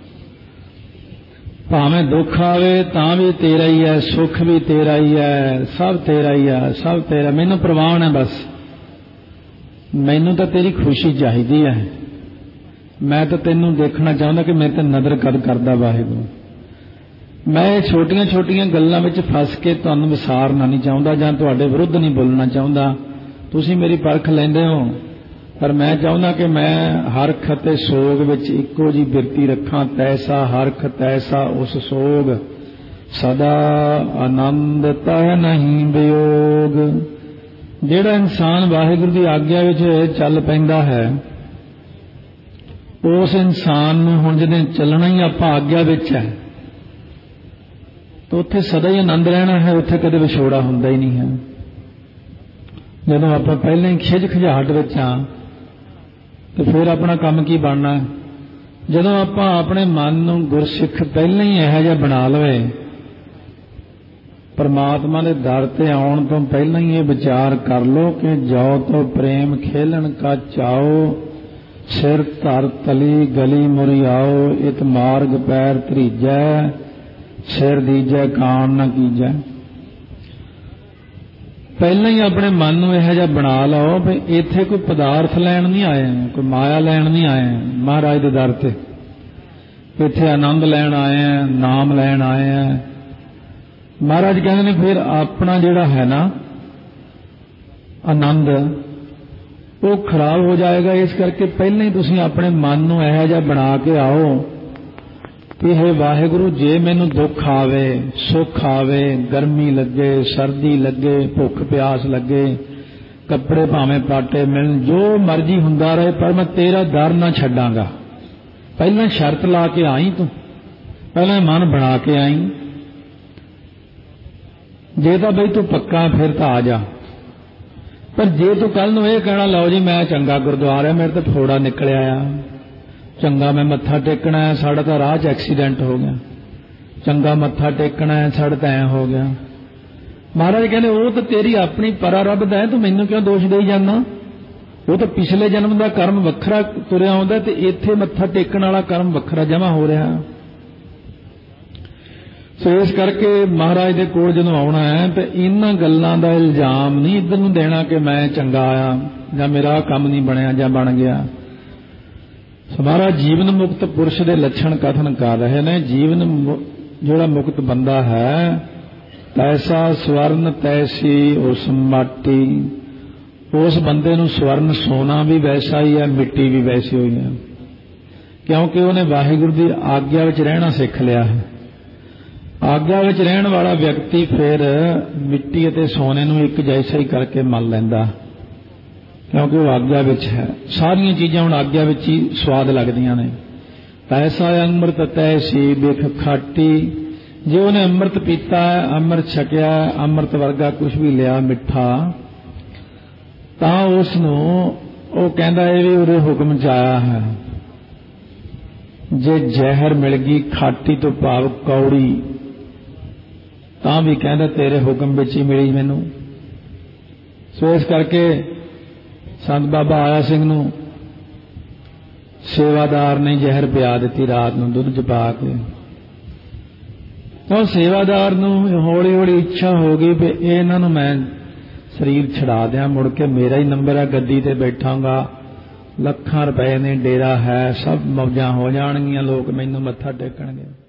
ਭਾਵੇਂ ਦੁੱਖ ਆਵੇ ਤਾਂ ਵੀ ਤੇਰਾ ਹੀ ਹੈ, ਸੁੱਖ ਵੀ ਤੇਰਾ ਹੀ ਹੈ, ਸਭ ਤੇਰਾ ਹੀ ਹੈ, ਸਭ ਤੇਰਾ, ਮੈਨੂੰ ਪ੍ਰਵਾਨ ਹੈ। ਬਸ ਮੈਨੂੰ ਤਾਂ ਤੇਰੀ ਖੁਸ਼ੀ ਚਾਹੀਦੀ ਹੈ, ਮੈਂ ਤਾਂ ਤੈਨੂੰ ਦੇਖਣਾ ਚਾਹੁੰਦਾ ਕਿ ਮੇਰੇ ਤੇ ਨਜ਼ਰ ਕਦ ਕਰਦਾ ਵਾਹਿਗੁਰੂ। ਮੈਂ ਛੋਟੀਆਂ ਛੋਟੀਆਂ ਗੱਲਾਂ ਵਿੱਚ ਫਸ ਕੇ ਤੁਹਾਨੂੰ ਵਿਸਾਰਨਾ ਨਹੀਂ ਚਾਹੁੰਦਾ ਜਾਂ ਤੁਹਾਡੇ ਵਿਰੁੱਧ ਨਹੀਂ ਬੋਲਣਾ ਚਾਹੁੰਦਾ। ਤੁਸੀਂ ਮੇਰੀ ਪਰਖ ਲੈਂਦੇ ਹੋ, ਪਰ ਮੈਂ ਚਾਹੁੰਦਾ ਕਿ ਮੈਂ ਹਰਖ ਅਤੇ ਸੋਗ ਵਿੱਚ ਇੱਕੋ ਜਿਹੀ ਬਿਰਤੀ ਰੱਖਾਂ। ਤੈਸਾ ਹਰਖ ਤੈਸਾ ਉਸ ਸੋਗ, ਸਦਾ ਆਨੰਦ ਤਹਿ ਨਹੀਂ ਵਿਯੋਗ। ਜਿਹੜਾ ਇਨਸਾਨ ਵਾਹਿਗੁਰੂ ਦੀ ਆਗਿਆ ਵਿੱਚ ਚੱਲ ਪੈਂਦਾ ਹੈ, ਉਸ ਇਨਸਾਨ ਨੂੰ ਹੁਣ ਜਦੋਂ ਚੱਲਣਾ ਹੀ ਆਪਾਂ ਆਗਿਆ ਵਿੱਚ ਹੈ ਤਾਂ ਉੱਥੇ ਸਦਾ ਹੀ ਆਨੰਦ ਰਹਿਣਾ ਹੈ, ਉੱਥੇ ਕਦੇ ਵਿਛੋੜਾ ਹੁੰਦਾ ਹੀ ਨਹੀਂ ਹੈ। ਜਦੋਂ ਆਪਾਂ ਪਹਿਲਾਂ ਹੀ ਖਿਝ ਖਿਝਾਹਟ ਵਿੱਚ ਆ ਤੇ ਫਿਰ ਆਪਣਾ ਕੰਮ ਕੀ ਬਣਨਾ? ਜਦੋਂ ਆਪਾਂ ਆਪਣੇ ਮਨ ਨੂੰ ਗੁਰਸਿੱਖ ਪਹਿਲਾਂ ਹੀ ਇਹੋ ਜਿਹਾ ਬਣਾ ਲਵੇ, ਪਰਮਾਤਮਾ ਦੇ ਦਰ ਤੇ ਆਉਣ ਤੋਂ ਪਹਿਲਾਂ ਹੀ ਇਹ ਵਿਚਾਰ ਕਰ ਲਓ ਕਿ ਜੋ ਤੋ ਪ੍ਰੇਮ ਖੇਲਣ ਕਾ ਚਾਓ, ਸਿਰ ਧਰ ਤਲੀ ਗਲੀ ਮੁਰਿਆਓ, ਇਤ ਮਾਰਗ ਪੈਰ ਧਰੀਜੈ, ਸਿਰ ਦੀਜੈ ਕਾਣ ਨਾ ਕੀਜੈ। ਪਹਿਲਾਂ ਹੀ ਆਪਣੇ ਮਨ ਨੂੰ ਇਹੋ ਜਿਹਾ ਬਣਾ ਲਓ ਵੀ ਇੱਥੇ ਕੋਈ ਪਦਾਰਥ ਲੈਣ ਨਹੀਂ ਆਏ, ਕੋਈ ਮਾਇਆ ਲੈਣ ਨਹੀਂ ਆਏ ਮਹਾਰਾਜ ਦੇ ਦਰ ਤੇ, ਇੱਥੇ ਆਨੰਦ ਲੈਣ ਆਏ ਆ, ਨਾਮ ਲੈਣ ਆਏ ਆ। ਮਹਾਰਾਜ ਕਹਿੰਦੇ ਨੇ ਫਿਰ ਆਪਣਾ ਜਿਹੜਾ ਹੈ ਨਾ ਆਨੰਦ ਉਹ ਖਰਾਬ ਹੋ ਜਾਏਗਾ। ਇਸ ਕਰਕੇ ਪਹਿਲਾਂ ਹੀ ਤੁਸੀਂ ਆਪਣੇ ਮਨ ਨੂੰ ਇਹੋ ਜਿਹਾ ਬਣਾ ਕੇ ਆਓ ਕਿ ਹੇ ਵਾਹਿਗੁਰੂ, ਜੇ ਮੈਨੂੰ ਦੁੱਖ ਆਵੇ, ਸੁੱਖ ਆਵੇ, ਗਰਮੀ ਲੱਗੇ, ਸਰਦੀ ਲੱਗੇ, ਭੁੱਖ ਪਿਆਸ ਲੱਗੇ, ਕੱਪੜੇ ਭਾਵੇਂ ਪਾਟੇ ਮਿਲਣ, ਜੋ ਮਰਜ਼ੀ ਹੁੰਦਾ ਰਹੇ, ਪਰ ਮੈਂ ਤੇਰਾ ਦਰ ਨਾ ਛੱਡਾਂਗਾ। ਪਹਿਲਾਂ ਸ਼ਰਤ ਲਾ ਕੇ ਆਈ ਤੂੰ, ਪਹਿਲਾਂ ਮਨ ਬਣਾ ਕੇ ਆਈ। ਜੇ ਤਾਂ ਬਈ ਤੂੰ ਪੱਕਾ ਫਿਰ ਤਾਂ ਆ ਜਾ, ਪਰ ਜੇ ਤੂੰ ਕੱਲ ਨੂੰ ਇਹ ਕਹਿਣਾ ਲਓ ਜੀ ਮੈਂ ਚੰਗਾ ਗੁਰਦੁਆਰਾ, ਮੇਰੇ ਤਾਂ ਫੋੜਾ ਨਿਕਲਿਆ ਆ, ਚੰਗਾ ਮੈਂ ਮੱਥਾ ਟੇਕਣਾ ਹੈ, ਸਾਡਾ ਤਾਂ ਰਾਹ 'ਚ ਐਕਸੀਡੈਂਟ ਹੋ ਗਿਆ, ਚੰਗਾ ਮੱਥਾ ਟੇਕਣਾ ਹੈ, ਸਾਡਾ ਤਾਂ ਐਂ ਹੋ ਗਿਆ। ਮਹਾਰਾਜ ਕਹਿੰਦੇ ਉਹ ਤਾਂ ਤੇਰੀ ਆਪਣੀ ਪਰਾ ਰੱਬ ਦਾ ਹੈ, ਤੂੰ ਮੈਨੂੰ ਕਿਉਂ ਦੋਸ਼ ਦੇਈ ਜਾਂਦਾ? ਉਹ ਤਾਂ ਪਿਛਲੇ ਜਨਮ ਦਾ ਕਰਮ ਵੱਖਰਾ ਤੁਰਿਆ ਆਉਂਦਾ ਤੇ ਇੱਥੇ ਮੱਥਾ ਟੇਕਣ ਵਾਲਾ ਕਰਮ ਵੱਖਰਾ ਜਮਾ ਹੋ ਰਿਹਾ। ਸੋ ਇਸ ਕਰਕੇ ਮਹਾਰਾਜ ਦੇ ਕੋਲ ਜਦੋਂ ਆਉਣਾ ਹੈ ਤਾਂ ਇਹਨਾਂ ਗੱਲਾਂ ਦਾ ਇਲਜ਼ਾਮ ਨਹੀਂ ਇੱਧਰ ਨੂੰ ਦੇਣਾ ਕਿ ਮੈਂ ਚੰਗਾ ਆਇਆ ਜਾਂ ਮੇਰਾ ਕੰਮ ਨਹੀਂ ਬਣਿਆ ਜਾਂ ਬਣ ਗਿਆ। ਸੋ ਮਹਾਰਾਜ ਜੀਵਨ ਮੁਕਤ ਪੁਰਸ਼ ਦੇ ਲੱਛਣ ਕਥਨ ਕਰ ਰਹੇ ਨੇ। ਜੀਵਨ ਜਿਹੜਾ ਮੁਕਤ ਬੰਦਾ ਹੈ, ਤੈਸਾ ਸਵਰਨ ਤੈਸੀ ਉਸ ਮਾਟੀ, ਉਸ ਬੰਦੇ ਨੂੰ ਸਵਰਨ ਸੋਨਾ ਵੀ ਵੈਸਾ ਹੀ ਹੈ, ਮਿੱਟੀ ਵੀ ਵੈਸੀ ਹੋਈ ਹੈ, ਕਿਉਂਕਿ ਉਹਨੇ ਵਾਹਿਗੁਰੂ ਦੀ ਆਗਿਆ ਵਿੱਚ ਰਹਿਣਾ ਸਿੱਖ ਲਿਆ ਹੈ। ਆਗਿਆ ਵਿੱਚ ਰਹਿਣ ਵਾਲਾ ਵਿਅਕਤੀ ਫਿਰ ਮਿੱਟੀ ਅਤੇ ਸੋਨੇ ਨੂੰ ਇੱਕ ਜੈਸਾ ਹੀ ਕਰਕੇ ਮੰਨ ਲੈਂਦਾ, ਕਿਉਂਕਿ ਉਹ ਆਗਿਆ ਵਿੱਚ ਹੈ। ਸਾਰੀਆਂ ਚੀਜ਼ਾਂ ਹੁਣ ਆਗਿਆ ਵਿੱਚ ਹੀ ਸਵਾਦ ਲੱਗਦੀਆਂ ਨੇ। ਤੈਸਾ ਅੰਮ੍ਰਿਤ ਤੈਸੀ ਬਿਖ ਖਾਟੀ, ਜੇ ਉਹਨੇ ਅੰਮ੍ਰਿਤ ਪੀਤਾ ਹੈ, ਅੰਮ੍ਰਿਤ ਛਕਿਆ, ਅੰਮ੍ਰਿਤ ਵਰਗਾ ਕੁਝ ਵੀ ਲਿਆ ਮਿੱਠਾ, ਤਾਂ ਉਸ ਨੂੰ ਉਹ ਕਹਿੰਦਾ ਇਹ ਵੀ ਉਹਦੇ ਹੁਕਮ 'ਚ ਆਇਆ ਹੈ। ਜੇ ਜ਼ਹਿਰ ਮਿਲ ਗਈ ਖਾਟੀ ਤੋਂ ਭਾਵ ਕੌੜੀ, ਤਾਂ ਵੀ ਕਹਿੰਦਾ ਤੇਰੇ ਹੁਕਮ ਵਿੱਚ ਹੀ ਮਿਲੀ ਮੈਨੂੰ। ਸੋ ਇਸ ਕਰਕੇ ਸੰਤ ਬਾਬਾ ਆਇਆ ਸਿੰਘ ਨੂੰ ਸੇਵਾਦਾਰ ਨੇ ਜ਼ਹਿਰ ਪਿਆ ਦਿੱਤੀ ਰਾਤ ਨੂੰ ਦੁੱਧ 'ਚ ਪਾ ਕੇ। ਉਹ ਸੇਵਾਦਾਰ ਨੂੰ ਹੌਲੀ ਹੌਲੀ ਇੱਛਾ ਹੋ ਗਈ ਵੀ ਇਹਨਾਂ ਨੂੰ ਮੈਂ ਸਰੀਰ ਛਡਾ ਦਿਆਂ, ਮੁੜ ਕੇ ਮੇਰਾ ਹੀ ਨੰਬਰ ਹੈ, ਗੱਦੀ ਤੇ ਬੈਠਾਂਗਾ, ਲੱਖਾਂ ਰੁਪਏ ਨੇ, ਡੇਰਾ ਹੈ, ਸਭ ਮੌਜਾਂ ਹੋ ਜਾਣਗੀਆਂ, ਲੋਕ ਮੈਨੂੰ ਮੱਥਾ ਟੇਕਣਗੇ।